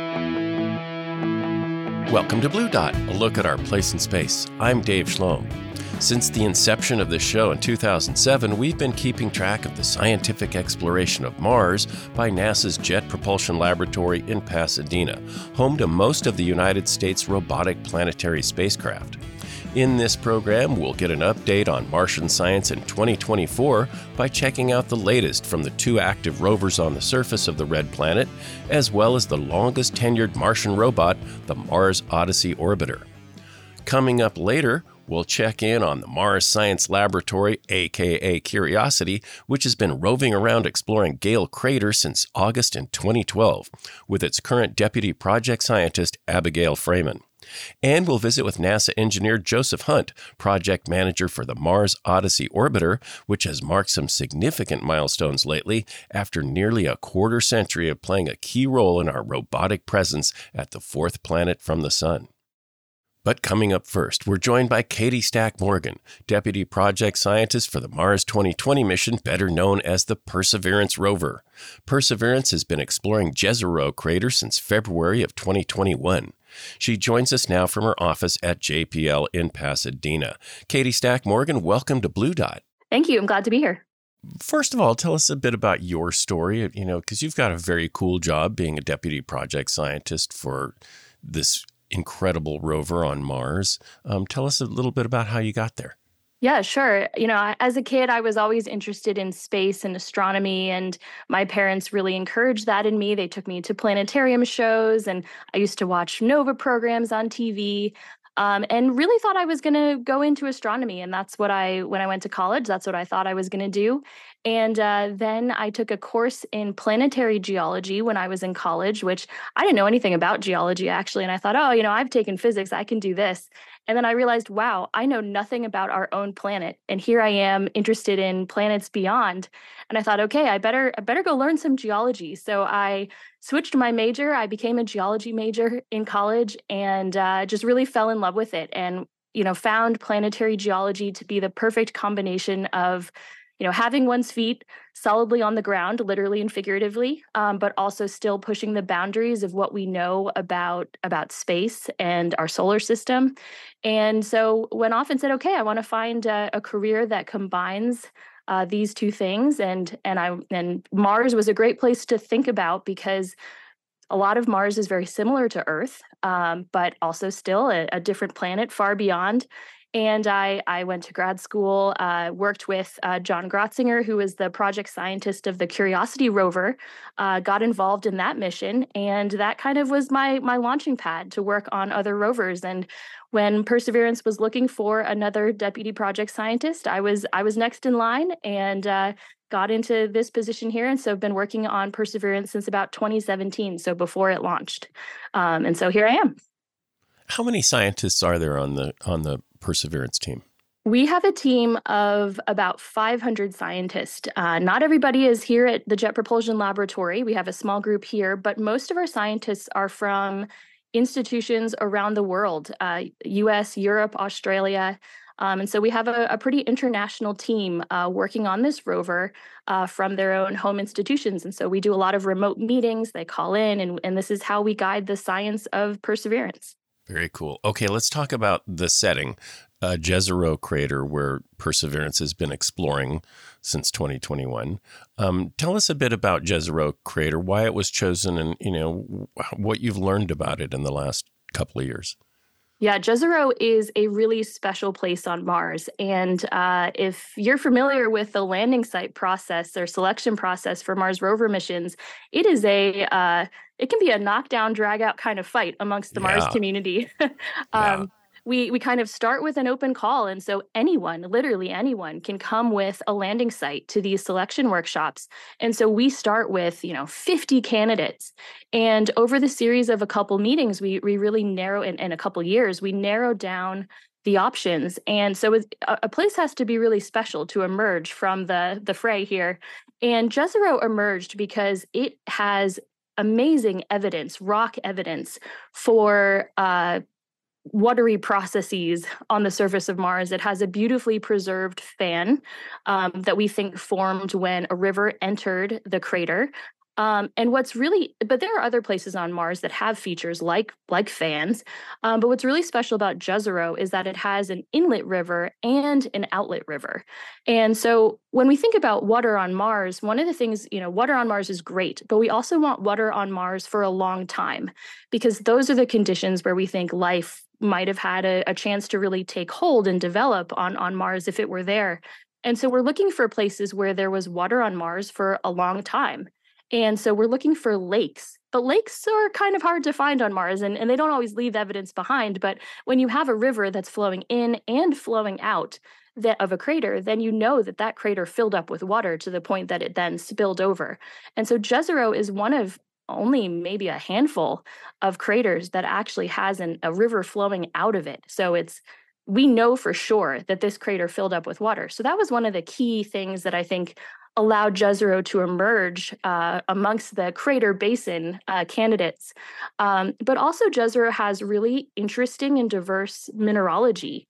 Welcome to Blue Dot, a look at our place in space. I'm Dave Schlom. Since the inception of this show in 2007, we've been keeping track of the scientific exploration of Mars by NASA's Jet Propulsion Laboratory in Pasadena, home to most of the United States robotic planetary spacecraft. In this program, we'll get an update on Martian science in 2024 by checking out the latest from the two active rovers on the surface of the red planet, as well as the longest tenured Martian robot, the Mars Odyssey Orbiter. Coming up later, we'll check in on the Mars Science Laboratory, aka Curiosity, which has been roving around exploring Gale Crater since August in 2012, with its current deputy project scientist, Abigail Freeman. And we'll visit with NASA engineer Joseph Hunt, project manager for the Mars Odyssey Orbiter, which has marked some significant milestones lately after nearly a quarter century of playing a key role in our robotic presence at the fourth planet from the Sun. But coming up first, we're joined by Katie Stack Morgan, Deputy Project Scientist for the Mars 2020 mission, better known as the Perseverance rover. Perseverance has been exploring Jezero Crater since February of 2021. She joins us now from her office at JPL in Pasadena. Katie Stack Morgan, welcome to Blue Dot. Thank you. I'm glad to be here. First of all, tell us a bit about your story, because you've got a very cool job being a deputy project scientist for this incredible rover on Mars. Tell us a little bit about how you got there. Yeah, sure. As a kid, I was always interested in space and astronomy, and my parents really encouraged that in me. They took me to planetarium shows, and I used to watch NOVA programs on TV, and really thought I was going to go into astronomy. And that's when I went to college, that's what I thought I was going to do. And then I took a course in planetary geology when I was in college, which I didn't know anything about geology, actually. And I thought, I've taken physics, I can do this. And then I realized, wow, I know nothing about our own planet. And here I am interested in planets beyond. And I thought, okay, I better go learn some geology. So I switched my major. I became a geology major in college and just really fell in love with it. And, found planetary geology to be the perfect combination of having one's feet solidly on the ground, literally and figuratively, but also still pushing the boundaries of what we know about space and our solar system. And so went off and said, okay, I want to find a career that combines these two things. And Mars was a great place to think about because a lot of Mars is very similar to Earth, but also still a different planet far beyond. And I went to grad school, worked with John Grotzinger, who was the project scientist of the Curiosity rover, got involved in that mission. And that kind of was my launching pad to work on other rovers. And when Perseverance was looking for another deputy project scientist, I was next in line and got into this position here. And so I've been working on Perseverance since about 2017, so before it launched. And so here I am. How many scientists are there on the Perseverance team? We have a team of about 500 scientists. Not everybody is here at the Jet Propulsion Laboratory. We have a small group here, but most of our scientists are from institutions around the world, US, Europe, Australia. And so we have a pretty international team working on this rover from their own home institutions. And so we do a lot of remote meetings. They call in, and this is how we guide the science of Perseverance. Very cool. Okay, let's talk about the setting. Jezero Crater, where Perseverance has been exploring since 2021. Tell us a bit about Jezero Crater, why it was chosen, and what you've learned about it in the last couple of years. Yeah, Jezero is a really special place on Mars. And if you're familiar with the landing site process or selection process for Mars rover missions, it is it can be a knockdown, drag out kind of fight amongst the Mars community. We kind of start with an open call. And so anyone, literally anyone, can come with a landing site to these selection workshops. And so we start with, 50 candidates. And over the series of a couple meetings, we really narrow, in a couple years, we narrow down the options. And so a place has to be really special to emerge from the fray here. And Jezero emerged because it has amazing evidence, rock evidence for watery processes on the surface of Mars. It has a beautifully preserved fan that we think formed when a river entered the crater. And but there are other places on Mars that have features like fans. But what's really special about Jezero is that it has an inlet river and an outlet river. And so when we think about water on Mars, one of the things, water on Mars is great, but we also want water on Mars for a long time, because those are the conditions where we think life might have had a chance to really take hold and develop on Mars if it were there. And so we're looking for places where there was water on Mars for a long time. And so we're looking for lakes, but lakes are kind of hard to find on Mars, and they don't always leave evidence behind. But when you have a river that's flowing in and flowing out of a crater, then you know that that crater filled up with water to the point that it then spilled over. And so Jezero is one of only maybe a handful of craters that actually has a river flowing out of it. So we know for sure that this crater filled up with water. So that was one of the key things that I think allowed Jezero to emerge amongst the crater basin candidates. But also Jezero has really interesting and diverse mineralogy.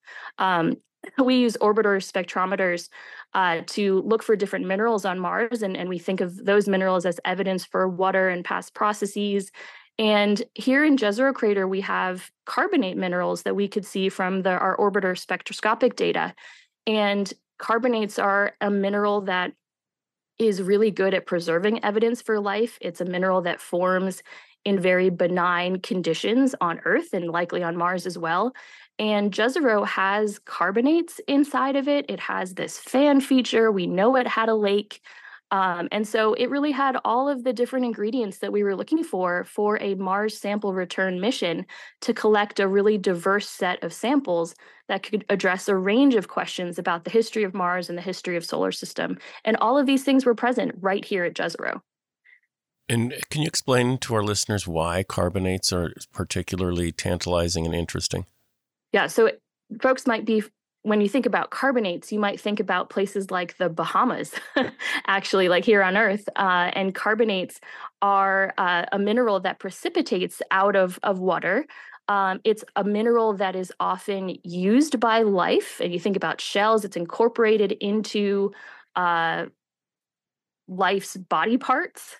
We use orbiter spectrometers to look for different minerals on Mars, and we think of those minerals as evidence for water and past processes. And here in Jezero crater, we have carbonate minerals that we could see from our orbiter spectroscopic data. And carbonates are a mineral that is really good at preserving evidence for life. It's a mineral that forms in very benign conditions on Earth and likely on Mars as well. And Jezero has carbonates inside of it. It has this fan feature. We know it had a lake. And so it really had all of the different ingredients that we were looking for a Mars sample return mission to collect a really diverse set of samples that could address a range of questions about the history of Mars and the history of solar system. And all of these things were present right here at Jezero. And can you explain to our listeners why carbonates are particularly tantalizing and interesting? Yeah, so folks might be, when you think about carbonates, you might think about places like the Bahamas, actually, like here on Earth. And carbonates are a mineral that precipitates out of water. It's a mineral that is often used by life. And you think about shells, it's incorporated into life's body parts.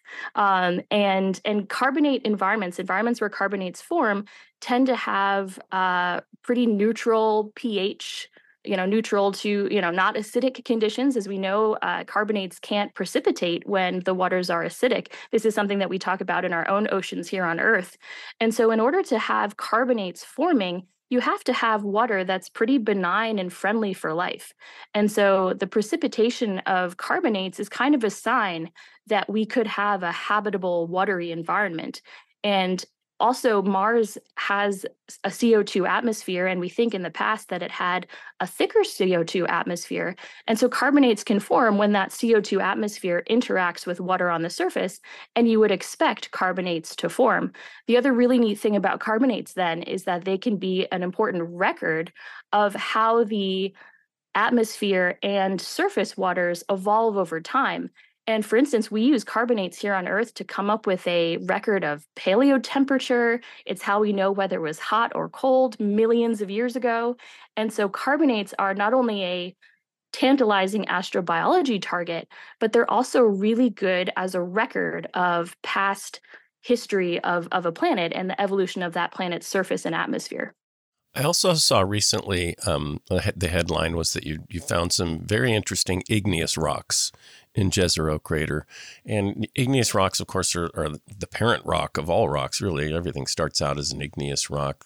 And carbonate environments where carbonates form, tend to have pretty neutral pH, neutral to, not acidic conditions. As we know, carbonates can't precipitate when the waters are acidic. This is something that we talk about in our own oceans here on Earth. And so in order to have carbonates forming, you have to have water that's pretty benign and friendly for life. And so the precipitation of carbonates is kind of a sign that we could have a habitable, watery environment. And also, Mars has a CO2 atmosphere, and we think in the past that it had a thicker CO2 atmosphere. And so carbonates can form when that CO2 atmosphere interacts with water on the surface, and you would expect carbonates to form. The other really neat thing about carbonates, then, is that they can be an important record of how the atmosphere and surface waters evolve over time. And for instance, we use carbonates here on Earth to come up with a record of paleotemperature. It's how we know whether it was hot or cold millions of years ago. And so carbonates are not only a tantalizing astrobiology target, but they're also really good as a record of past history of a planet and the evolution of that planet's surface and atmosphere. I also saw recently, the headline was that you found some very interesting igneous rocks in Jezero crater. And igneous rocks, of course, are the parent rock of all rocks, really. Everything starts out as an igneous rock,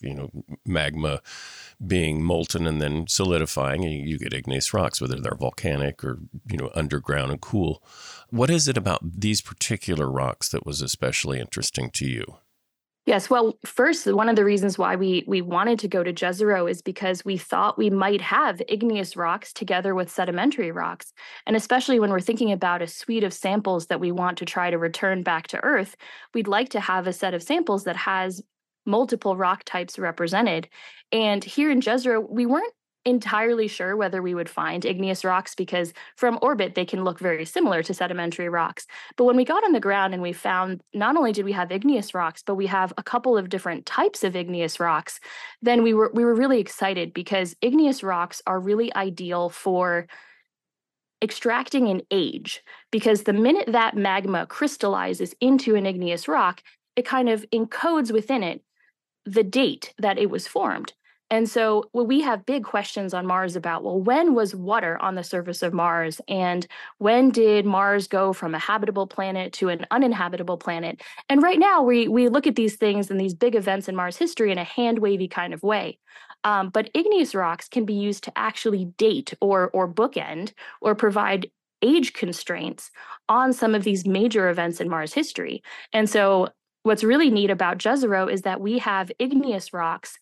magma being molten and then solidifying, and you get igneous rocks, whether they're volcanic or, underground and cool. What is it about these particular rocks that was especially interesting to you? Yes. Well, first, one of the reasons why we wanted to go to Jezero is because we thought we might have igneous rocks together with sedimentary rocks. And especially when we're thinking about a suite of samples that we want to try to return back to Earth, we'd like to have a set of samples that has multiple rock types represented. And here in Jezero, we weren't entirely sure whether we would find igneous rocks because from orbit, they can look very similar to sedimentary rocks. But when we got on the ground and we found not only did we have igneous rocks, but we have a couple of different types of igneous rocks, then we were really excited because igneous rocks are really ideal for extracting an age, because the minute that magma crystallizes into an igneous rock, it kind of encodes within it the date that it was formed. And so we have big questions on Mars about, well, when was water on the surface of Mars? And when did Mars go from a habitable planet to an uninhabitable planet? And right now we look at these things and these big events in Mars history in a hand-wavy kind of way. But igneous rocks can be used to actually date or bookend or provide age constraints on some of these major events in Mars history. And so what's really neat about Jezero is that we have igneous rocks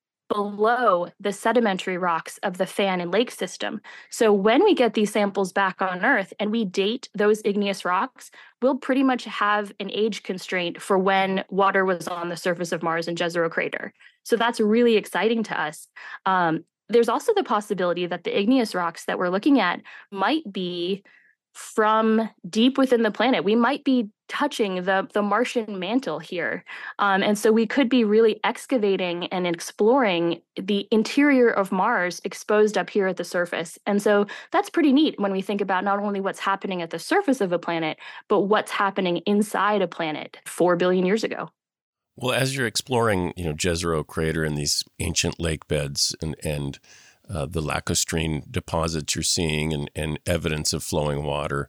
below the sedimentary rocks of the Fan and Lake system. So when we get these samples back on Earth and we date those igneous rocks, we'll pretty much have an age constraint for when water was on the surface of Mars in Jezero crater. So that's really exciting to us. There's also the possibility that the igneous rocks that we're looking at might be from deep within the planet. We might be touching the Martian mantle here. And so we could be really excavating and exploring the interior of Mars exposed up here at the surface. And so that's pretty neat when we think about not only what's happening at the surface of a planet, but what's happening inside a planet 4 billion years ago. Well, as you're exploring, Jezero crater and these ancient lake beds and the lacustrine deposits you're seeing and evidence of flowing water.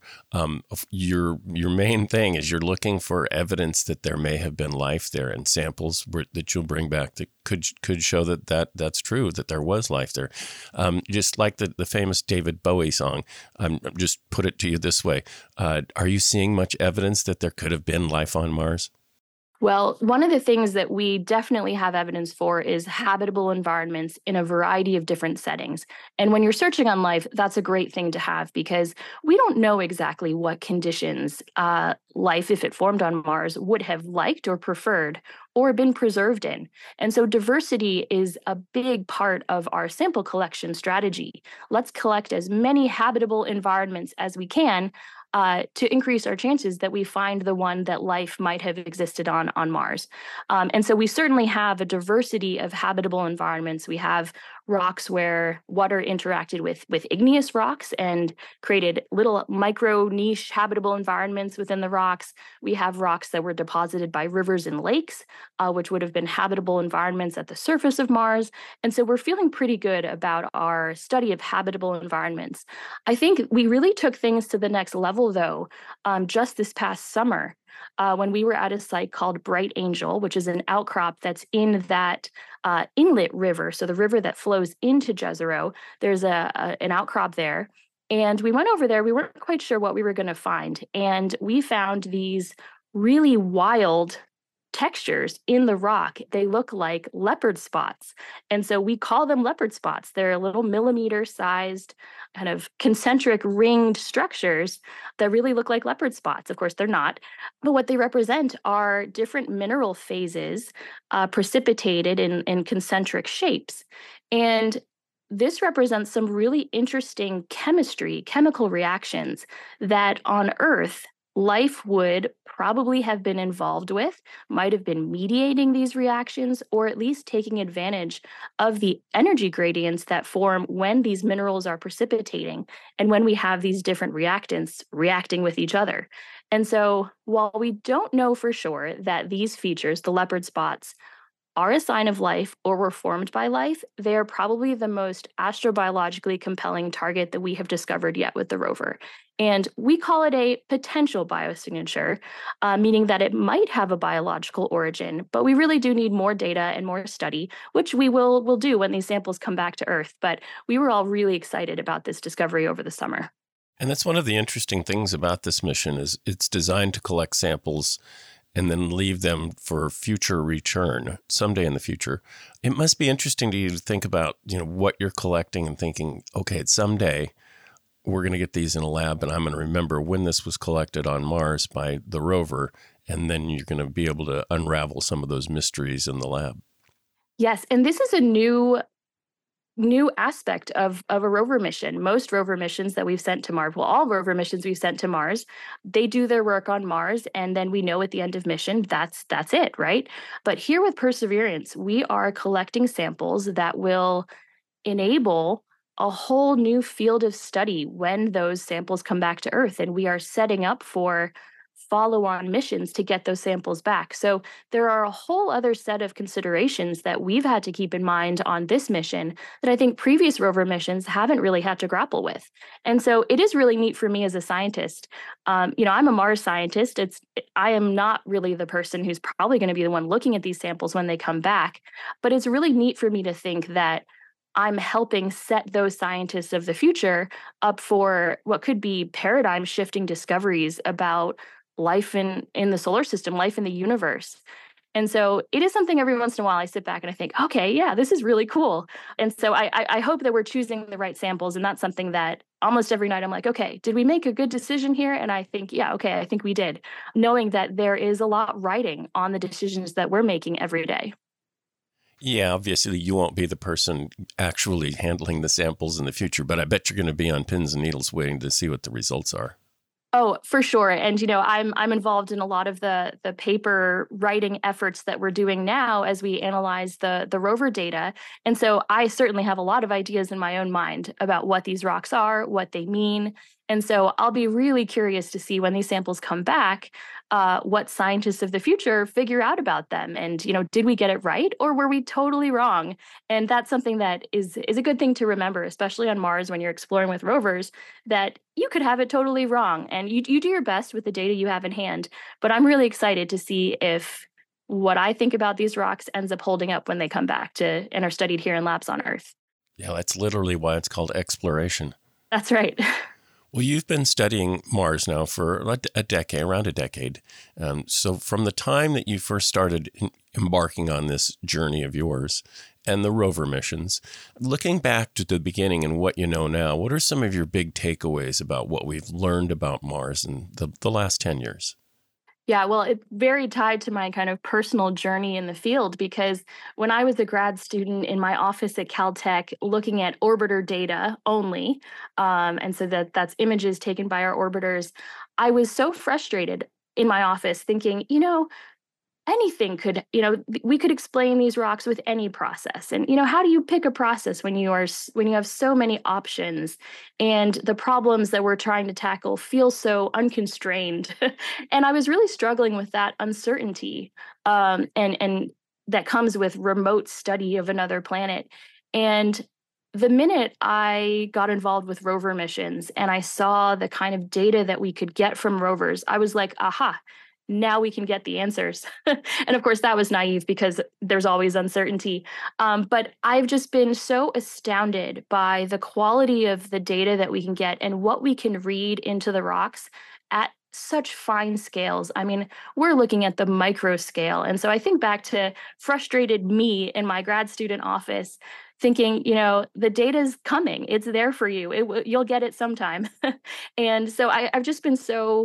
Your main thing is you're looking for evidence that there may have been life there, and samples that you'll bring back that could show that's true, that there was life there. Just like the famous David Bowie song, just put it to you this way. Are you seeing much evidence that there could have been life on Mars? Well, one of the things that we definitely have evidence for is habitable environments in a variety of different settings. And when you're searching on life, that's a great thing to have, because we don't know exactly what conditions life, if it formed on Mars, would have liked or preferred or been preserved in. And so diversity is a big part of our sample collection strategy. Let's collect as many habitable environments as we can to increase our chances that we find the one that life might have existed on Mars. And so we certainly have a diversity of habitable environments. We have rocks where water interacted with igneous rocks and created little micro niche habitable environments within the rocks. We have rocks that were deposited by rivers and lakes, which would have been habitable environments at the surface of Mars. And so we're feeling pretty good about our study of habitable environments. I think we really took things to the next level, though, just this past summer. When we were at a site called Bright Angel, which is an outcrop that's in that inlet river, so the river that flows into Jezero, there's an outcrop there. And we went over there. We weren't quite sure what we were going to find. And we found these really wild textures in the rock. They look like leopard spots. And so we call them leopard spots. They're little millimeter-sized, kind of concentric ringed structures that really look like leopard spots. Of course, they're not. But what they represent are different mineral phases precipitated in concentric shapes. And this represents some really interesting chemical reactions that on Earth life would probably have been involved with, might have been mediating these reactions, or at least taking advantage of the energy gradients that form when these minerals are precipitating and when we have these different reactants reacting with each other. And so while we don't know for sure that these features, the leopard spots, are a sign of life or were formed by life, they are probably the most astrobiologically compelling target that we have discovered yet with the rover. And we call it a potential biosignature, meaning that it might have a biological origin, but we really do need more data and more study, which we will do when these samples come back to Earth. But we were all really excited about this discovery over the summer. And that's one of the interesting things about this mission is it's designed to collect samples and then leave them for future return someday in the future. It must be interesting to you to think about, what you're collecting and thinking, okay, someday we're going to get these in a lab and I'm going to remember when this was collected on Mars by the rover, and then you're going to be able to unravel some of those mysteries in the lab. Yes, and this is a new aspect of a rover mission. Most rover missions that we've sent to Mars, well, all rover missions we've sent to Mars, they do their work on Mars, and then we know at the end of mission, that's it, right? But here with Perseverance, we are collecting samples that will enable a whole new field of study when those samples come back to Earth. And we are setting up for follow-on missions to get those samples back. So there are a whole other set of considerations that we've had to keep in mind on this mission that I think previous rover missions haven't really had to grapple with. And so it is really neat for me as a scientist. I'm a Mars scientist. I am not really the person who's probably going to be the one looking at these samples when they come back, but it's really neat for me to think that I'm helping set those scientists of the future up for what could be paradigm shifting discoveries about life in the solar system, life in the universe. And so it is something every once in a while I sit back and I think, okay, yeah, this is really cool. And so I hope that we're choosing the right samples. And that's something that almost every night I'm like, okay, did we make a good decision here? And I think, yeah, okay, I think we did, knowing that there is a lot riding on the decisions that we're making every day. Yeah, obviously you won't be the person actually handling the samples in the future, but I bet you're going to be on pins and needles waiting to see what the results are. Oh, for sure. And I'm involved in a lot of the paper writing efforts that we're doing now as we analyze the rover data. And so I certainly have a lot of ideas in my own mind about what these rocks are, what they mean. And so I'll be really curious to see when these samples come back, what scientists of the future figure out about them. And, did we get it right or were we totally wrong? And that's something that is a good thing to remember, especially on Mars when you're exploring with rovers, that you could have it totally wrong. And you do your best with the data you have in hand. But I'm really excited to see if what I think about these rocks ends up holding up when they come back to and are studied here in labs on Earth. Yeah, that's literally why it's called exploration. That's right. Well, you've been studying Mars now for around a decade. So from the time that you first started embarking on this journey of yours and the rover missions, looking back to the beginning and what you know now, what are some of your big takeaways about what we've learned about Mars in the last 10 years? Yeah, well, it's very tied to my kind of personal journey in the field because when I was a grad student in my office at Caltech looking at orbiter data only, and so that's images taken by our orbiters, I was so frustrated in my office thinking, anything could, we could explain these rocks with any process. And, how do you pick a process when you have so many options and the problems that we're trying to tackle feel so unconstrained? And I was really struggling with that uncertainty and that comes with remote study of another planet. And the minute I got involved with rover missions and I saw the kind of data that we could get from rovers, I was like, aha, now we can get the answers. And of course, that was naive because there's always uncertainty. But I've just been so astounded by the quality of the data that we can get and what we can read into the rocks at such fine scales. I mean, we're looking at the micro scale. And so I think back to frustrated me in my grad student office thinking, the data's coming. It's there for you. You'll get it sometime. And so I've just been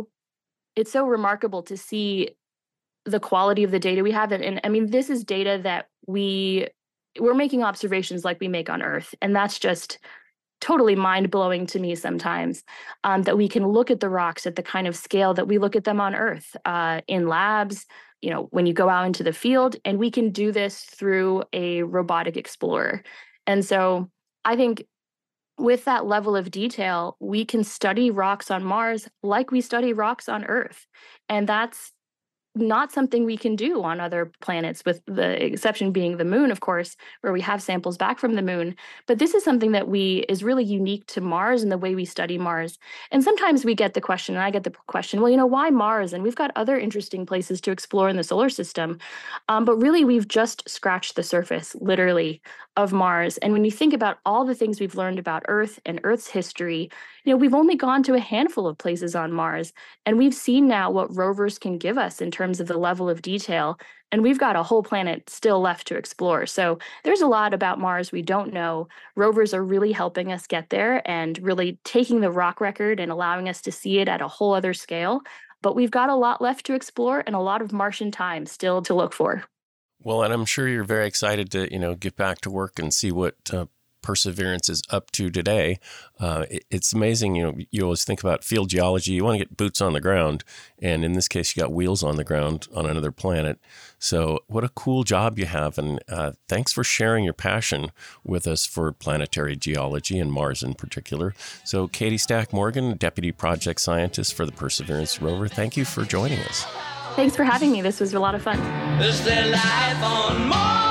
it's so remarkable to see the quality of the data we have. And I mean, this is data that we're making observations like we make on Earth. And that's just totally mind-blowing to me sometimes, that we can look at the rocks at the kind of scale that we look at them on Earth in labs, when you go out into the field, and we can do this through a robotic explorer. And so I think with that level of detail, we can study rocks on Mars like we study rocks on Earth. And that's not something we can do on other planets, with the exception being the moon, of course, where we have samples back from the moon. But this is something that is really unique to Mars and the way we study Mars. And sometimes we get the question, and I get the question, well, why Mars? And we've got other interesting places to explore in the solar system. But really, we've just scratched the surface, literally, of Mars. And when you think about all the things we've learned about Earth and Earth's history, we've only gone to a handful of places on Mars. And we've seen now what rovers can give us in terms of the level of detail. And we've got a whole planet still left to explore. So there's a lot about Mars we don't know. Rovers are really helping us get there and really taking the rock record and allowing us to see it at a whole other scale. But we've got a lot left to explore and a lot of Martian time still to look for. Well, and I'm sure you're very excited to, get back to work and see what Perseverance is up to today. It's amazing. You always think about field geology. You want to get boots on the ground. And in this case, you got wheels on the ground on another planet. So what a cool job you have. And thanks for sharing your passion with us for planetary geology and Mars in particular. So Katie Stack Morgan, Deputy Project Scientist for the Perseverance rover, thank you for joining us. Thanks for having me. This was a lot of fun. Is there life on Mars?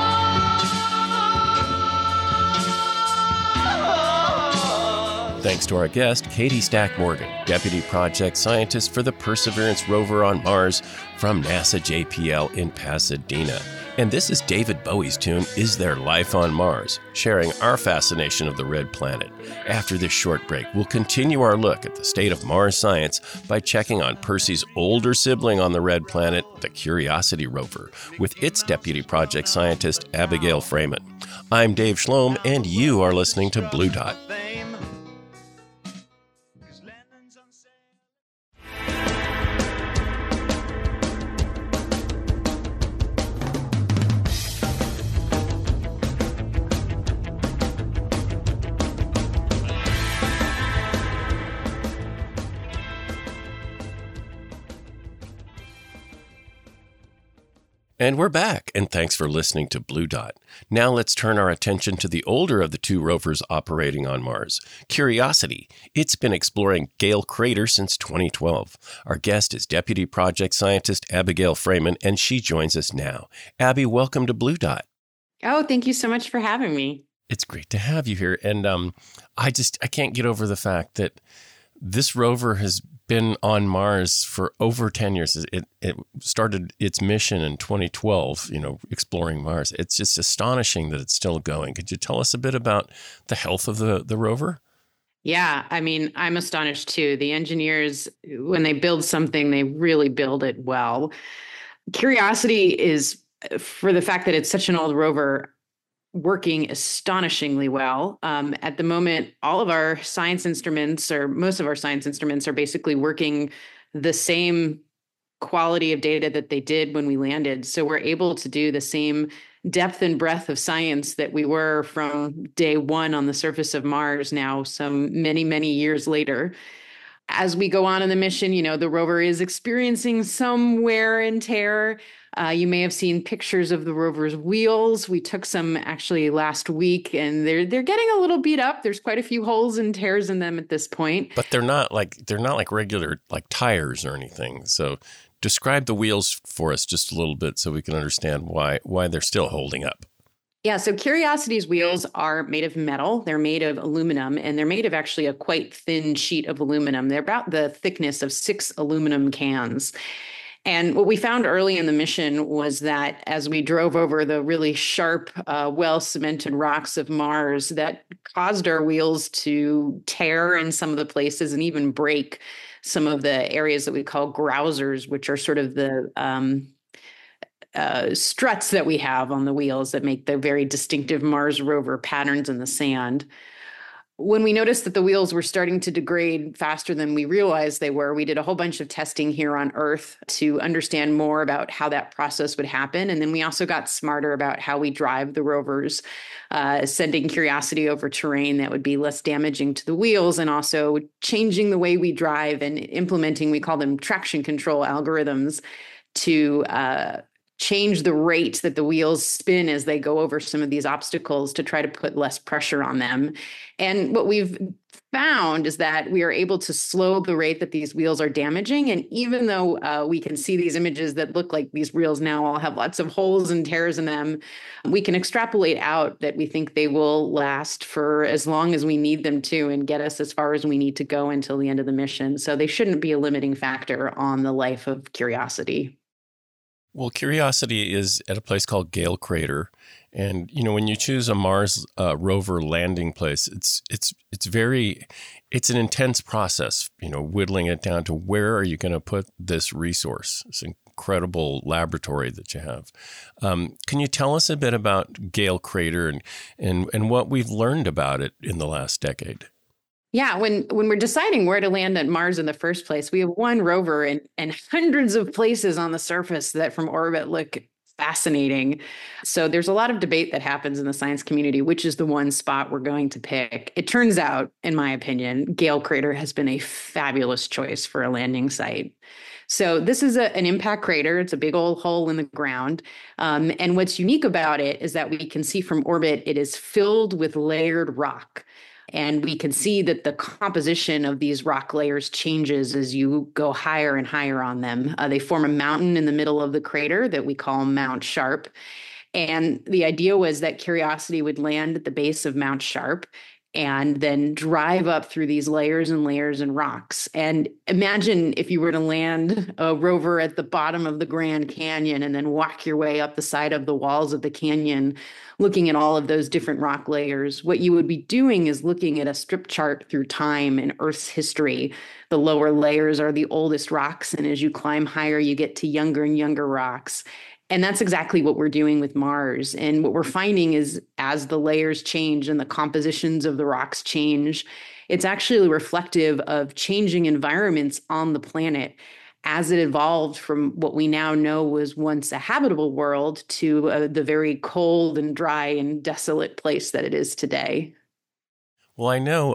Thanks to our guest, Katie Stack Morgan, Deputy Project Scientist for the Perseverance rover on Mars from NASA JPL in Pasadena. And this is David Bowie's tune, Is There Life on Mars, sharing our fascination of the red planet. After this short break, we'll continue our look at the state of Mars science by checking on Percy's older sibling on the red planet, the Curiosity rover, with its Deputy Project Scientist, Abigail Freeman. I'm Dave Schloem, and you are listening to Blue Dot. And we're back, and thanks for listening to Blue Dot. Now let's turn our attention to the older of the two rovers operating on Mars, Curiosity. It's been exploring Gale Crater since 2012. Our guest is Deputy Project Scientist Abigail Freeman, and she joins us now. Abby, welcome to Blue Dot. Oh, thank you so much for having me. It's great to have you here. And I can't get over the fact that this rover has been on Mars for over 10 years. It started its mission in 2012, exploring Mars. It's just astonishing that it's still going. Could you tell us a bit about the health of the rover? Yeah, I mean, I'm astonished too. The engineers, when they build something, they really build it well. Curiosity is, for the fact that it's such an old rover, working astonishingly well. At the moment, all of our science instruments, or most of our science instruments, are basically working the same quality of data that they did when we landed. So we're able to do the same depth and breadth of science that we were from day one on the surface of Mars now, some many, many years later. As we go on in the mission, the rover is experiencing some wear and tear. You may have seen pictures of the rover's wheels. We took some actually last week, and they're getting a little beat up. There's quite a few holes and tears in them at this point. But they're not like regular tires or anything. So describe the wheels for us just a little bit so we can understand why they're still holding up. Yeah, so Curiosity's wheels are made of metal. They're made of aluminum, and they're made of actually a quite thin sheet of aluminum. They're about the thickness of 6 aluminum cans. And what we found early in the mission was that as we drove over the really sharp, well-cemented rocks of Mars, that caused our wheels to tear in some of the places and even break some of the areas that we call grousers, which are sort of the struts that we have on the wheels that make the very distinctive Mars rover patterns in the sand. When we noticed that the wheels were starting to degrade faster than we realized they were, we did a whole bunch of testing here on Earth to understand more about how that process would happen. And then we also got smarter about how we drive the rovers, sending Curiosity over terrain that would be less damaging to the wheels, and also changing the way we drive and implementing, we call them traction control algorithms, to change the rate that the wheels spin as they go over some of these obstacles to try to put less pressure on them. And what we've found is that we are able to slow the rate that these wheels are damaging. And even though we can see these images that look like these wheels now all have lots of holes and tears in them, we can extrapolate out that we think they will last for as long as we need them to and get us as far as we need to go until the end of the mission. So they shouldn't be a limiting factor on the life of Curiosity. Well, Curiosity is at a place called Gale Crater, and when you choose a Mars rover landing place, it's an intense process. Whittling it down to where are you going to put this resource? It's an incredible laboratory that you have. Can you tell us a bit about Gale Crater and what we've learned about it in the last decade? Yeah, when we're deciding where to land at Mars in the first place, we have one rover and hundreds of places on the surface that from orbit look fascinating. So there's a lot of debate that happens in the science community, which is the one spot we're going to pick. It turns out, in my opinion, Gale Crater has been a fabulous choice for a landing site. So this is an impact crater. It's a big old hole in the ground. And what's unique about it is that we can see from orbit, it is filled with layered rock. And we can see that the composition of these rock layers changes as you go higher and higher on them. They form a mountain in the middle of the crater that we call Mount Sharp. And the idea was that Curiosity would land at the base of Mount Sharp and then drive up through these layers and layers and rocks. And imagine if you were to land a rover at the bottom of the Grand Canyon and then walk your way up the side of the walls of the canyon, looking at all of those different rock layers. What you would be doing is looking at a strip chart through time and Earth's history. The lower layers are the oldest rocks, and as you climb higher, you get to younger and younger rocks. And that's exactly what we're doing with Mars. And what we're finding is as the layers change and the compositions of the rocks change, it's actually reflective of changing environments on the planet as it evolved from what we now know was once a habitable world to the very cold and dry and desolate place that it is today. Well, I know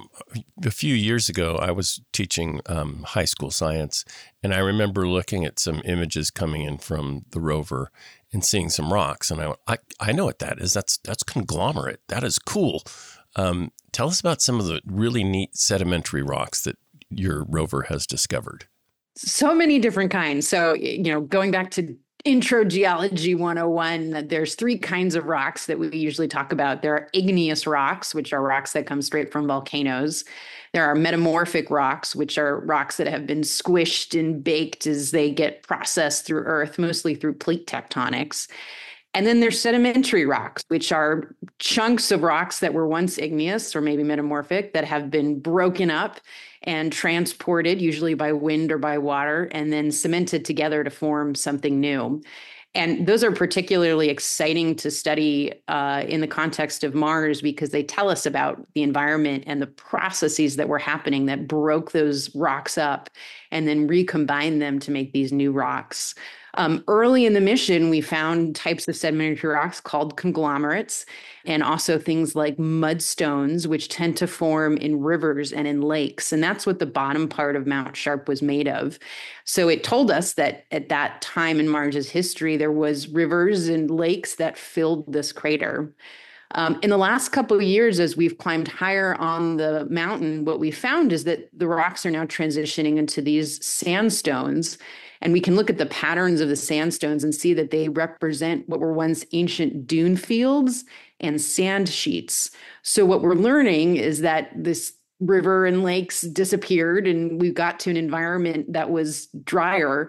a few years ago, I was teaching high school science, and I remember looking at some images coming in from the rover and seeing some rocks. And I know what that is. That's conglomerate. That is cool. Tell us about some of the really neat sedimentary rocks that your rover has discovered. So many different kinds. So, going back to Intro Geology 101, there's three kinds of rocks that we usually talk about. There are igneous rocks, which are rocks that come straight from volcanoes. There are metamorphic rocks, which are rocks that have been squished and baked as they get processed through Earth, mostly through plate tectonics. And then there's sedimentary rocks, which are chunks of rocks that were once igneous or maybe metamorphic that have been broken up and transported, usually by wind or by water, and then cemented together to form something new. And those are particularly exciting to study in the context of Mars because they tell us about the environment and the processes that were happening that broke those rocks up and then recombined them to make these new rocks. Early in the mission, we found types of sedimentary rocks called conglomerates and also things like mudstones, which tend to form in rivers and in lakes. And that's what the bottom part of Mount Sharp was made of. So it told us that at that time in Mars's history, there was rivers and lakes that filled this crater. In the last couple of years, as we've climbed higher on the mountain, what we found is that the rocks are now transitioning into these sandstones. And we can look at the patterns of the sandstones and see that they represent what were once ancient dune fields and sand sheets. So what we're learning is that this river and lakes disappeared and we got to an environment that was drier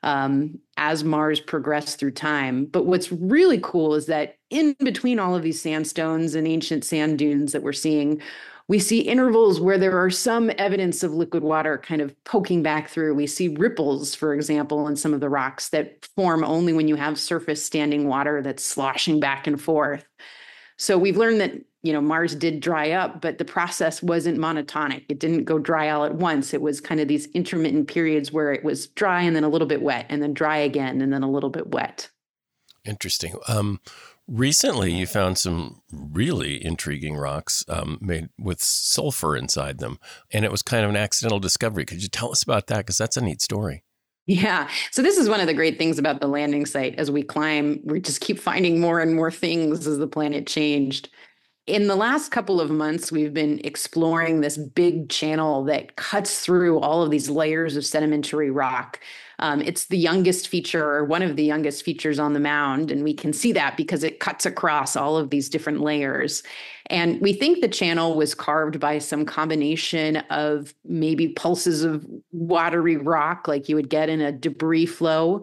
as Mars progressed through time. But what's really cool is that in between all of these sandstones and ancient sand dunes that we're seeing, we see intervals where there are some evidence of liquid water kind of poking back through. We see ripples, for example, in some of the rocks that form only when you have surface standing water that's sloshing back and forth. So we've learned that, Mars did dry up, but the process wasn't monotonic. It didn't go dry all at once. It was kind of these intermittent periods where it was dry and then a little bit wet and then dry again and then a little bit wet. Interesting. Recently, you found some really intriguing rocks made with sulfur inside them, and it was kind of an accidental discovery. Could you tell us about that? Because that's a neat story. Yeah. So this is one of the great things about the landing site. As we climb, we just keep finding more and more things as the planet changed. In the last couple of months, we've been exploring this big channel that cuts through all of these layers of sedimentary rock. It's the youngest feature, or one of the youngest features on the mound, and we can see that because it cuts across all of these different layers. And we think the channel was carved by some combination of maybe pulses of watery rock like you would get in a debris flow,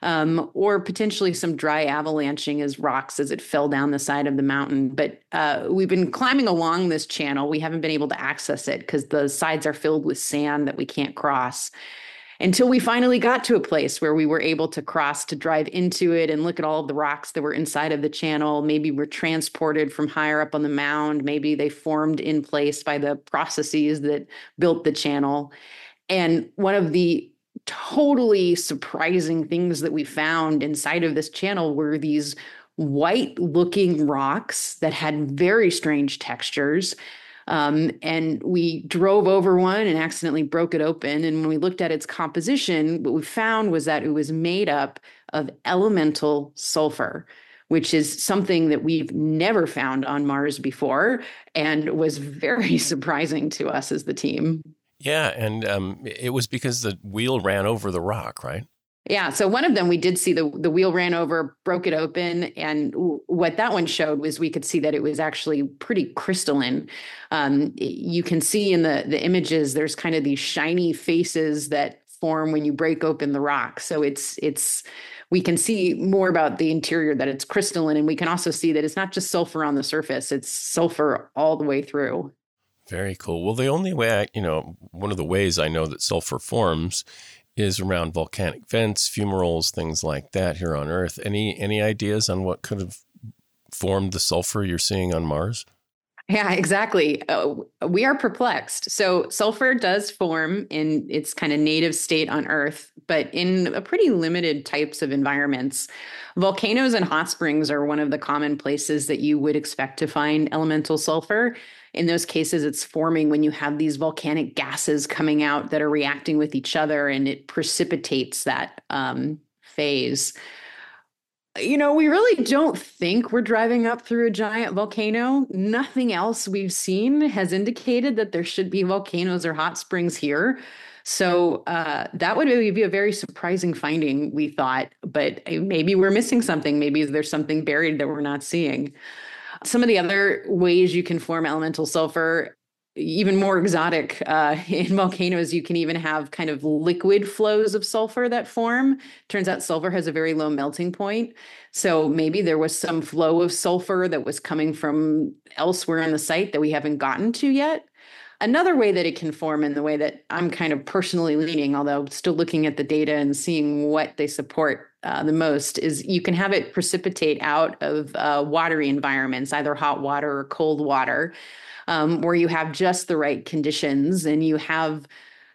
or potentially some dry avalanching as rocks as it fell down the side of the mountain. But we've been climbing along this channel. We haven't been able to access it because the sides are filled with sand that we can't cross, until we finally got to a place where we were able to cross to drive into it and look at all of the rocks that were inside of the channel. Maybe were transported from higher up on the mound. Maybe they formed in place by the processes that built the channel. And one of the totally surprising things that we found inside of this channel were these white looking rocks that had very strange textures. And we drove over one and accidentally broke it open. And when we looked at its composition, what we found was that it was made up of elemental sulfur, which is something that we've never found on Mars before and was very surprising to us as the team. Yeah, and it was because the wheel ran over the rock, right? Yeah. So one of them, we did see the wheel ran over, broke it open. And what that one showed was we could see that it was actually pretty crystalline. You can see in the images, there's kind of these shiny faces that form when you break open the rock. So we can see more about the interior, that it's crystalline. And we can also see that it's not just sulfur on the surface, it's sulfur all the way through. Very cool. Well, the only way one of the ways I know that sulfur forms is around volcanic vents, fumaroles, things like that here on Earth. Any ideas on what could have formed the sulfur you're seeing on Mars? Yeah, exactly. We are perplexed. So sulfur does form in its kind of native state on Earth, but in a pretty limited types of environments. Volcanoes and hot springs are one of the common places that you would expect to find elemental sulfur. In those cases, it's forming when you have these volcanic gases coming out that are reacting with each other, and it precipitates that phase. We really don't think we're driving up through a giant volcano. Nothing else we've seen has indicated that there should be volcanoes or hot springs here. So that would really be a very surprising finding, we thought, but maybe we're missing something. Maybe there's something buried that we're not seeing. Some of the other ways you can form elemental sulfur, even more exotic, in volcanoes, you can even have kind of liquid flows of sulfur that form. Turns out sulfur has a very low melting point. So maybe there was some flow of sulfur that was coming from elsewhere in the site that we haven't gotten to yet. Another way that it can form, in the way that I'm kind of personally leaning, although still looking at the data and seeing what they support the most, is you can have it precipitate out of watery environments, either hot water or cold water, where you have just the right conditions and you have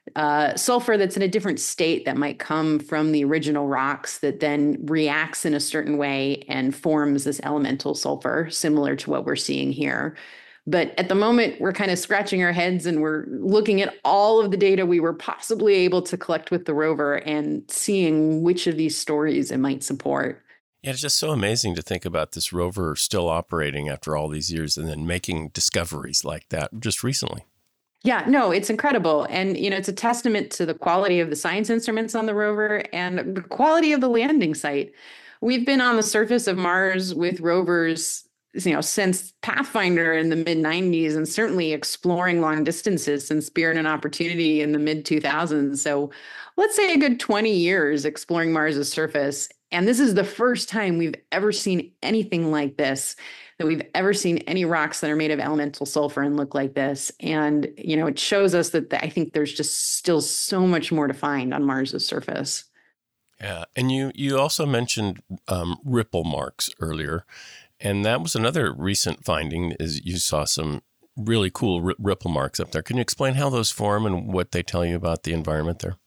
sulfur that's in a different state that might come from the original rocks that then reacts in a certain way and forms this elemental sulfur, similar to what we're seeing here. But at the moment, we're kind of scratching our heads and we're looking at all of the data we were possibly able to collect with the rover and seeing which of these stories it might support. Yeah, it's just so amazing to think about this rover still operating after all these years and then making discoveries like that just recently. Yeah, no, it's incredible. And, it's a testament to the quality of the science instruments on the rover and the quality of the landing site. We've been on the surface of Mars with rovers since Pathfinder in the mid-90s, and certainly exploring long distances since Spirit and Opportunity in the mid-2000s. So let's say a good 20 years exploring Mars's surface. And this is the first time we've ever seen anything like this, that we've ever seen any rocks that are made of elemental sulfur and look like this. And, it shows us that I think there's just still so much more to find on Mars's surface. Yeah. And you also mentioned ripple marks earlier. And that was another recent finding, is you saw some really cool ripple marks up there. Can you explain how those form and what they tell you about the environment there?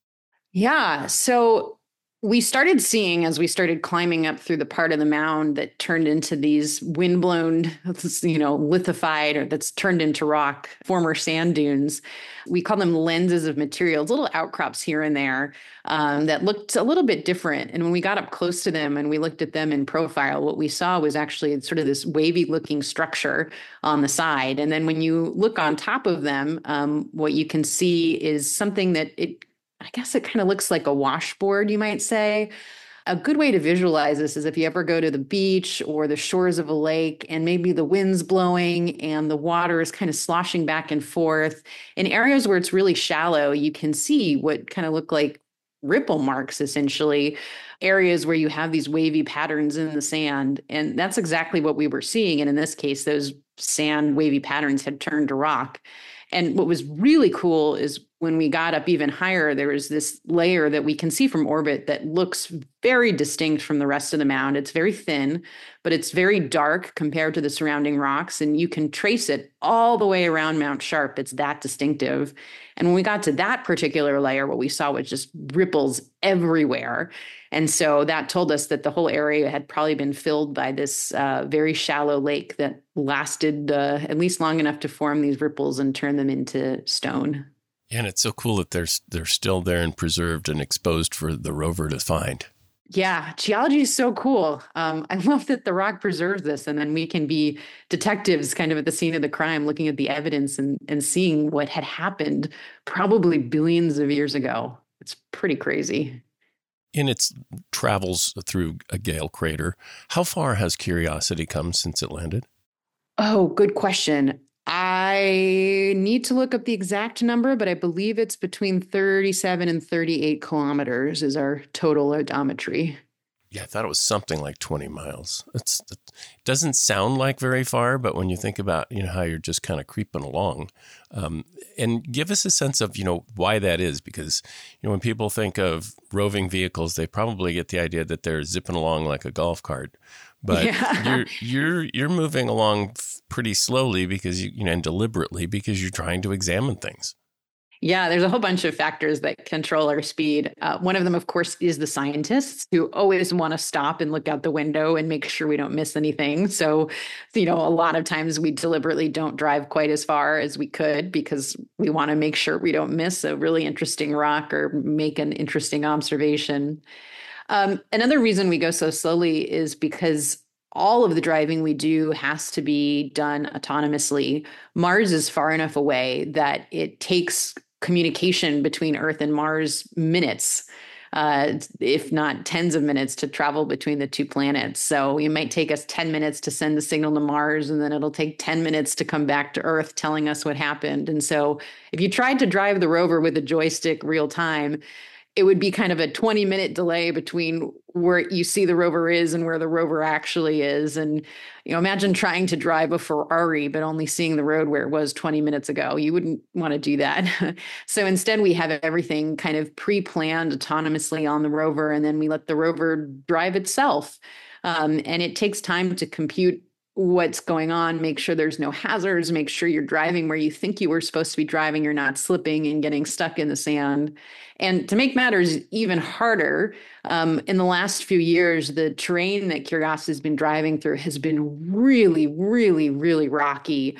Yeah. So we started seeing, as we started climbing up through the part of the mound that turned into these windblown, lithified, or that's turned into rock, former sand dunes. We call them lenses of materials, little outcrops here and there that looked a little bit different. And when we got up close to them and we looked at them in profile, what we saw was actually sort of this wavy looking structure on the side. And then when you look on top of them, what you can see is something that I guess it kind of looks like a washboard, you might say. A good way to visualize this is if you ever go to the beach or the shores of a lake and maybe the wind's blowing and the water is kind of sloshing back and forth. In areas where it's really shallow, you can see what kind of look like ripple marks, essentially, areas where you have these wavy patterns in the sand. And that's exactly what we were seeing. And in this case, those sand wavy patterns had turned to rock. And what was really cool is when we got up even higher, there was this layer that we can see from orbit that looks very distinct from the rest of the mound. It's very thin, but it's very dark compared to the surrounding rocks. And you can trace it all the way around Mount Sharp. It's that distinctive. And when we got to that particular layer, what we saw was just ripples everywhere. And so that told us that the whole area had probably been filled by this very shallow lake that lasted at least long enough to form these ripples and turn them into stone. And it's so cool that they're still there and preserved and exposed for the rover to find. Yeah, geology is so cool. I love that the rock preserves this, and then we can be detectives kind of at the scene of the crime, looking at the evidence and seeing what had happened probably billions of years ago. It's pretty crazy. In its travels through a Gale crater, how far has Curiosity come since it landed? Oh, good question. I need to look up the exact number, but I believe it's between 37 and 38 kilometers is our total odometry. Yeah, I thought it was something like 20 miles. It doesn't sound like very far, but when you think about, how you're just kind of creeping along, and give us a sense of, why that is, because, when people think of roving vehicles, they probably get the idea that they're zipping along like a golf cart. But yeah. you're moving along pretty slowly because and deliberately because you're trying to examine things. Yeah, there's a whole bunch of factors that control our speed. One of them, of course, is the scientists who always want to stop and look out the window and make sure we don't miss anything. So, a lot of times we deliberately don't drive quite as far as we could because we want to make sure we don't miss a really interesting rock or make an interesting observation. Another reason we go so slowly is because all of the driving we do has to be done autonomously. Mars is far enough away that it takes communication between Earth and Mars minutes, if not tens of minutes, to travel between the two planets. So it might take us 10 minutes to send the signal to Mars, and then it'll take 10 minutes to come back to Earth telling us what happened. And so if you tried to drive the rover with a joystick real time, it would be kind of a 20-minute delay between where you see the rover is and where the rover actually is. And, imagine trying to drive a Ferrari, but only seeing the road where it was 20 minutes ago. You wouldn't want to do that. So instead, we have everything kind of pre-planned autonomously on the rover, and then we let the rover drive itself. And it takes time to compute what's going on, make sure there's no hazards, make sure you're driving where you think you were supposed to be driving, you're not slipping and getting stuck in the sand. And to make matters even harder, in the last few years, the terrain that Curiosity has been driving through has been really, really, really rocky.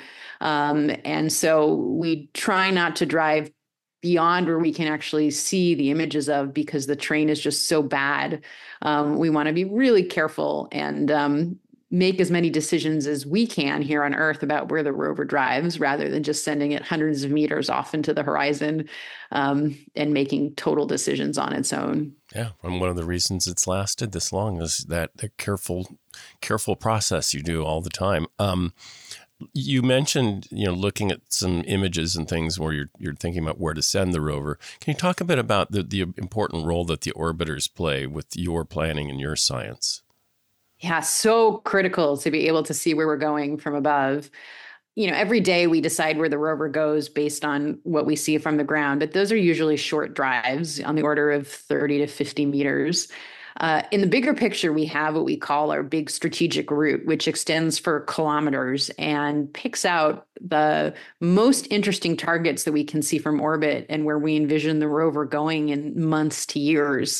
And so we try not to drive beyond where we can actually see the images of because the terrain is just so bad. We want to be really careful and make as many decisions as we can here on Earth about where the rover drives rather than just sending it hundreds of meters off into the horizon and making total decisions on its own. Yeah. And one of the reasons it's lasted this long is that the careful process you do all the time. You mentioned, looking at some images and things where you're thinking about where to send the rover. Can you talk a bit about the important role that the orbiters play with your planning and your science? Yeah, so critical to be able to see where we're going from above. Every day we decide where the rover goes based on what we see from the ground, but those are usually short drives on the order of 30 to 50 meters. In the bigger picture, we have what we call our big strategic route, which extends for kilometers and picks out the most interesting targets that we can see from orbit and where we envision the rover going in months to years.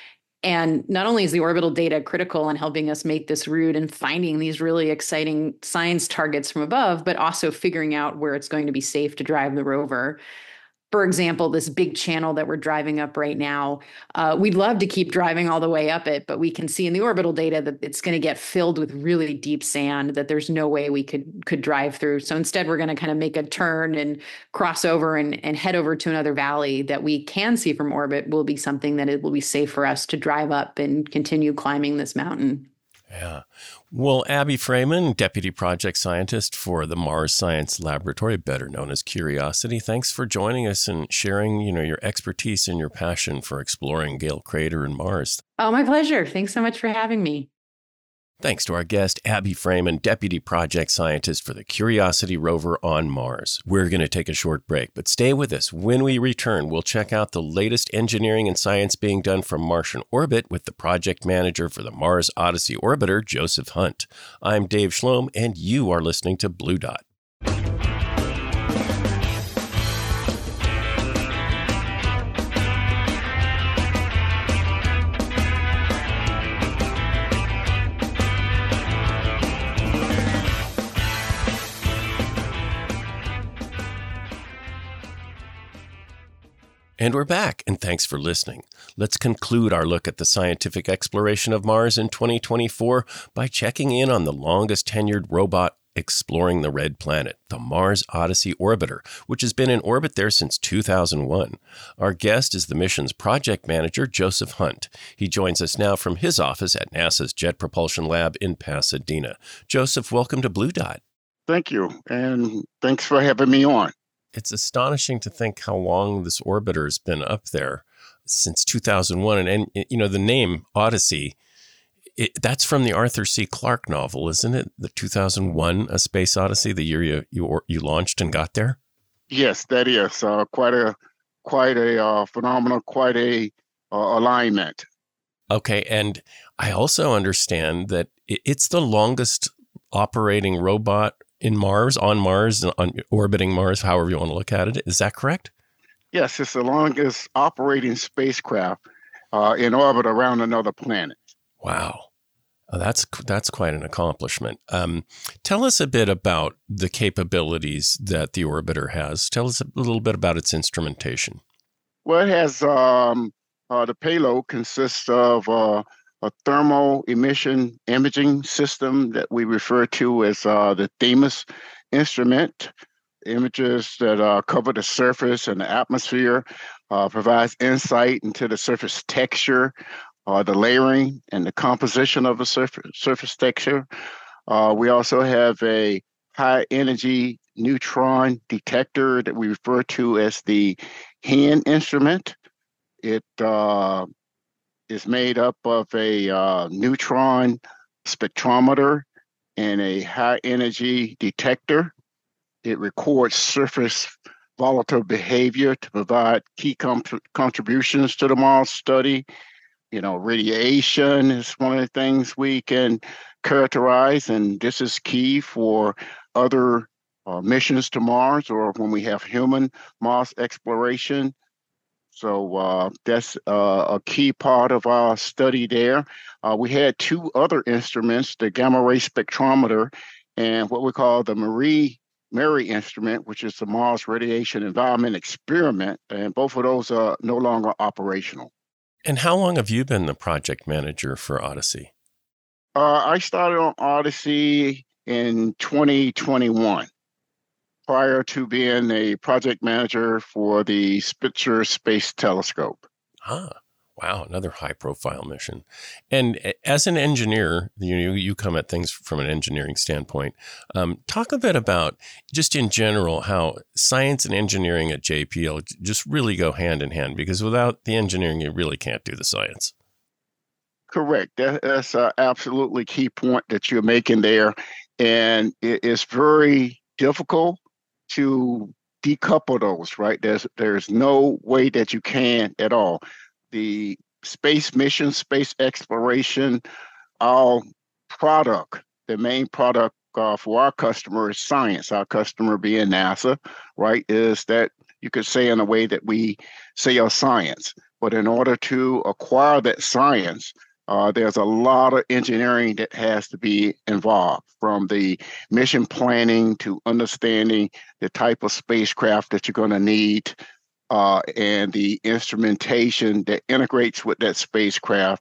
And not only is the orbital data critical in helping us make this route and finding these really exciting science targets from above, but also figuring out where it's going to be safe to drive the rover. For example, this big channel that we're driving up right now, we'd love to keep driving all the way up it, but we can see in the orbital data that it's going to get filled with really deep sand that there's no way we could drive through. So instead, we're going to kind of make a turn and cross over and head over to another valley that we can see from orbit will be something that it will be safe for us to drive up and continue climbing this mountain. Yeah. Well, Abby Freeman, Deputy Project Scientist for the Mars Science Laboratory, better known as Curiosity, thanks for joining us and sharing, your expertise and your passion for exploring Gale Crater and Mars. Oh, my pleasure. Thanks so much for having me. Thanks to our guest, Abby Freeman, Deputy Project Scientist for the Curiosity rover on Mars. We're going to take a short break, but stay with us. When we return, we'll check out the latest engineering and science being done from Martian orbit with the project manager for the Mars Odyssey orbiter, Joseph Hunt. I'm Dave Schlom, and you are listening to Blue Dot. And we're back, and thanks for listening. Let's conclude our look at the scientific exploration of Mars in 2024 by checking in on the longest tenured robot exploring the red planet, the Mars Odyssey orbiter, which has been in orbit there since 2001. Our guest is the mission's project manager, Joseph Hunt. He joins us now from his office at NASA's Jet Propulsion Lab in Pasadena. Joseph, welcome to Blue Dot. Thank you, and thanks for having me on. It's astonishing to think how long this orbiter has been up there, since 2001. And you know, the name Odyssey, that's from the Arthur C. Clarke novel, isn't it? The 2001 A Space Odyssey, the year you launched and got there? Yes, that is quite a phenomenal, quite a alignment. Okay, and I also understand that it's the longest operating robot on Mars, on orbiting Mars, however you want to look at it. Is that correct? Yes, it's the longest operating spacecraft in orbit around another planet. Wow. That's quite an accomplishment. Tell us a bit about the capabilities that the orbiter has. Tell us a little bit about its instrumentation. Well, it has the payload consists of a thermal emission imaging system that we refer to as the THEMIS instrument. Images that cover the surface and the atmosphere, provides insight into the surface texture, the layering and the composition of the surface texture. We also have a high energy neutron detector that we refer to as the HEN instrument. It is made up of a neutron spectrometer and a high energy detector. It records surface volatile behavior to provide key contributions to the Mars study. You know, radiation is one of the things we can characterize, and this is key for other missions to Mars or when we have human Mars exploration. So that's a key part of our study there. We had two other instruments, the gamma ray spectrometer and what we call the MARI instrument, which is the Mars Radiation Environment Experiment, and both of those are no longer operational. And how long have you been the project manager for Odyssey? I started on Odyssey in 2021. Prior to being a project manager for the Spitzer Space Telescope. Wow, another high-profile mission. And as an engineer, you come at things from an engineering standpoint. Talk a bit about, just in general, how science and engineering at JPL just really go hand in hand, because without the engineering, you really can't do the science. Correct. That's an absolutely key point that you're making there. And it's very difficult to decouple those, right? There's no way that you can at all. The space mission, space exploration, our product, the main product for our customer is science. Our customer being NASA, right, is that you could say in a way that we say our science. But in order to acquire that science, there's a lot of engineering that has to be involved, from the mission planning to understanding the type of spacecraft that you're going to need and the instrumentation that integrates with that spacecraft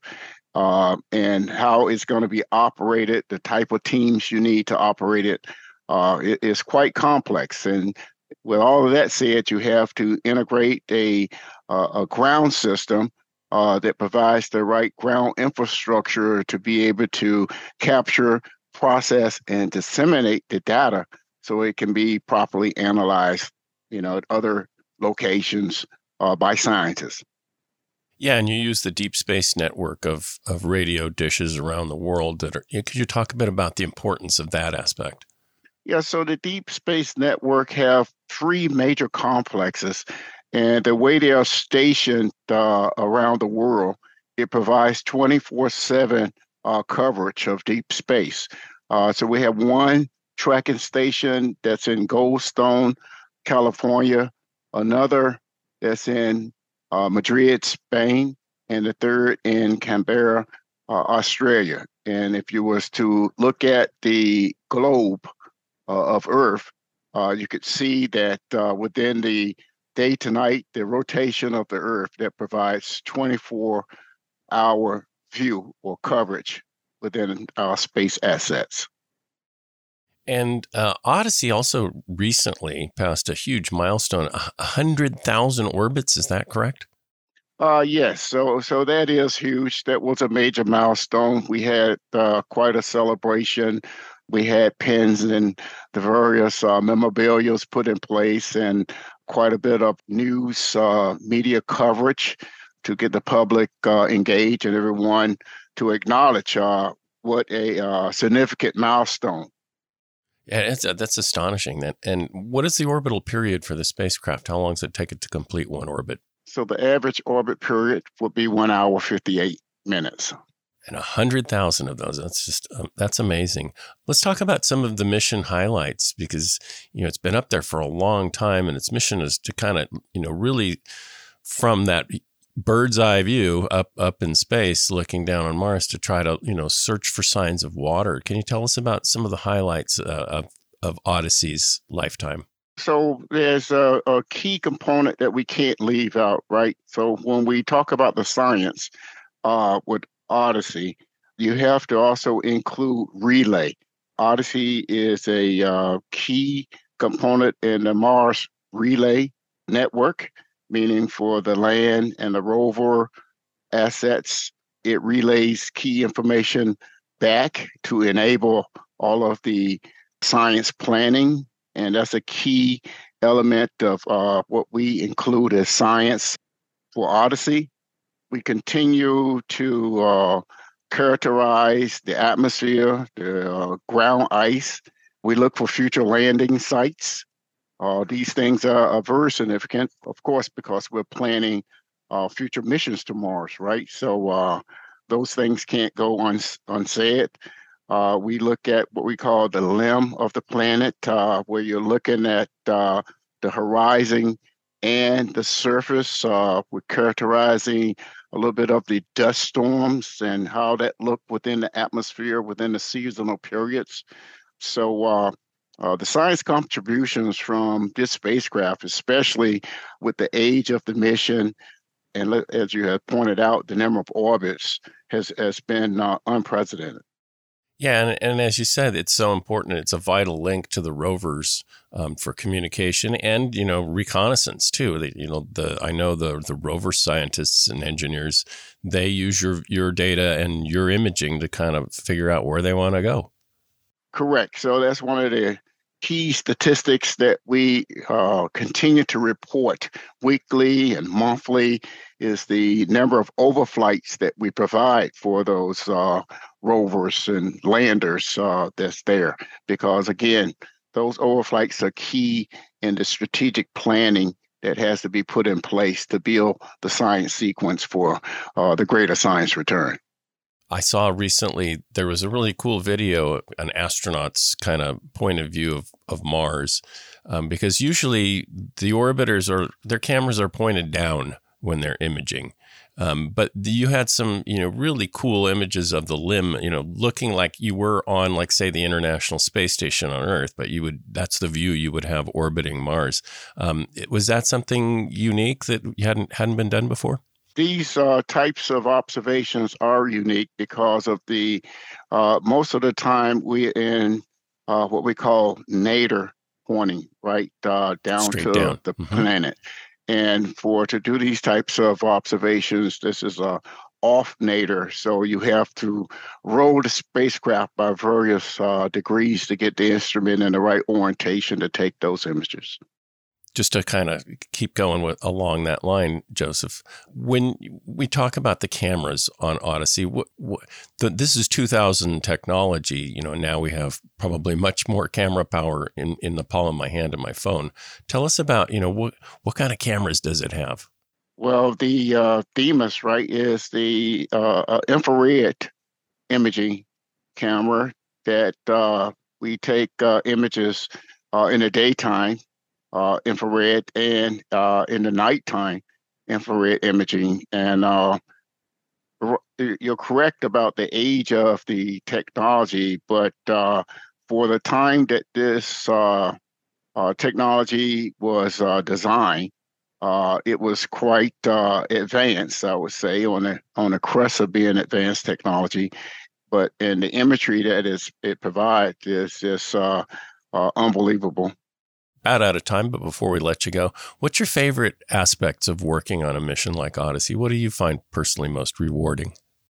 and how it's going to be operated, the type of teams you need to operate it. It is quite complex. And with all of that said, you have to integrate a ground system that provides the right ground infrastructure to be able to capture, process, and disseminate the data so it can be properly analyzed, at other locations by scientists. Yeah, and you use the Deep Space Network of radio dishes around the world. Could you talk a bit about the importance of that aspect? Yeah, so the Deep Space Network have three major complexes, and the way they are stationed around the world, it provides 24/7 coverage of deep space. So we have one tracking station that's in Goldstone, California, another that's in Madrid, Spain, and the third in Canberra, Australia. And if you was to look at the globe of Earth, you could see that within the day to night, the rotation of the Earth that provides 24-hour view or coverage within our space assets. And Odyssey also recently passed a huge milestone, 100,000 orbits. Is that correct? Yes, so that is huge. That was a major milestone. We had quite a celebration. We had pins and the various memorabilia put in place, and quite a bit of news media coverage to get the public engaged and everyone to acknowledge what a significant milestone. Yeah, that's astonishing. And what is the orbital period for the spacecraft? How long does it take it to complete one orbit? So the average orbit period would be 1 hour, 58 minutes. And 100,000 of those. That's amazing. Let's talk about some of the mission highlights, because, it's been up there for a long time, and its mission is to kind of, really from that bird's eye view up in space, looking down on Mars to try to, search for signs of water. Can you tell us about some of the highlights of Odyssey's lifetime? So there's a key component that we can't leave out, right? So when we talk about the science with Odyssey, you have to also include relay. Odyssey is a key component in the Mars relay network, meaning for the land and the rover assets, it relays key information back to enable all of the science planning. And that's a key element of what we include as science for Odyssey. We continue to characterize the atmosphere, the ground ice. We look for future landing sites. These things are very significant, of course, because we're planning future missions to Mars, right? So those things can't go unsaid. We look at what we call the limb of the planet, where you're looking at the horizon and the surface. We're characterizing a little bit of the dust storms and how that looked within the atmosphere, within the seasonal periods. So the science contributions from this spacecraft, especially with the age of the mission, and as you have pointed out, the number of orbits has been unprecedented. Yeah, and as you said, it's so important. It's a vital link to the rovers for communication and, reconnaissance too. I know the rover scientists and engineers, they use your data and your imaging to kind of figure out where they want to go. Correct. So that's one of the key statistics that we continue to report weekly and monthly is the number of overflights that we provide for those rovers and landers that's there. Because again, those overflights are key in the strategic planning that has to be put in place to build the science sequence for the greater science return. I saw recently there was a really cool video, an astronaut's kind of point of view of Mars, because usually the orbiters their cameras are pointed down when they're imaging. But you had some, really cool images of the limb, looking like you were on, like, say, the International Space Station on Earth, but that's the view you would have orbiting Mars. Was that something unique that hadn't been done before? These types of observations are unique because of the most of the time we're in what we call nadir pointing, right, down to the planet. And to do these types of observations, this is a off nadir. So you have to roll the spacecraft by various degrees to get the instrument in the right orientation to take those images. Just to kind of keep going along that line, Joseph, when we talk about the cameras on Odyssey, this is 2000 technology. Now we have probably much more camera power in the palm of my hand and my phone. Tell us about, what kind of cameras does it have? Well, the Themis, right, is the infrared imaging camera that we take images in the daytime. Infrared, and in the nighttime, infrared imaging. And you're correct about the age of the technology, but for the time that this technology was designed, it was quite advanced, I would say, on the crest of being advanced technology. But in the imagery that it provides is just unbelievable. Out of time, but before we let you go, what's your favorite aspects of working on a mission like Odyssey? What do you find personally most rewarding?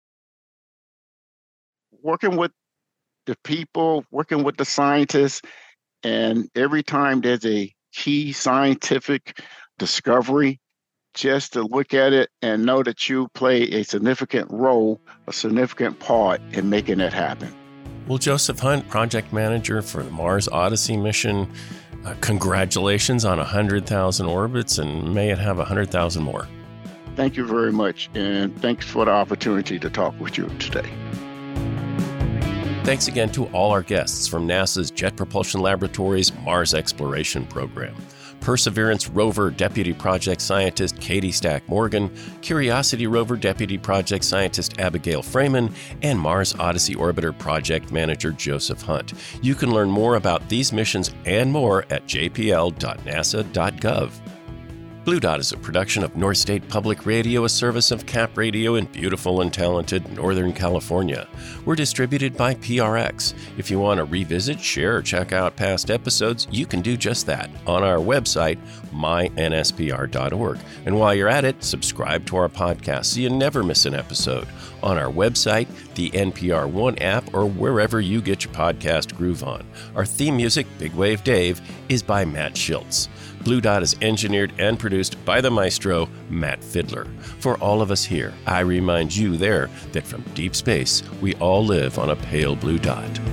Working with the people, working with the scientists, and every time there's a key scientific discovery, just to look at it and know that you play a significant role, a significant part in making it happen. Well, Joseph Hunt, project manager for the Mars Odyssey mission, congratulations on 100,000 orbits, and may it have 100,000 more. Thank you very much, and thanks for the opportunity to talk with you today. Thanks again to all our guests from NASA's Jet Propulsion Laboratory's Mars Exploration Program. Perseverance rover Deputy Project Scientist Katie Stack Morgan, Curiosity rover Deputy Project Scientist Abigail Freeman, and Mars Odyssey Orbiter Project Manager Joseph Hunt. You can learn more about these missions and more at jpl.nasa.gov. Blue Dot is a production of North State Public Radio, a service of Cap Radio in beautiful and talented Northern California. We're distributed by PRX. If you want to revisit, share, or check out past episodes, you can do just that on our website, mynspr.org. And while you're at it, subscribe to our podcast so you never miss an episode on our website, the NPR One app, or wherever you get your podcast groove on. Our theme music, Big Wave Dave, is by Matt Schiltz. Blue Dot is engineered and produced by the maestro, Matt Fidler. For all of us here, I remind you there that from deep space, we all live on a pale blue dot.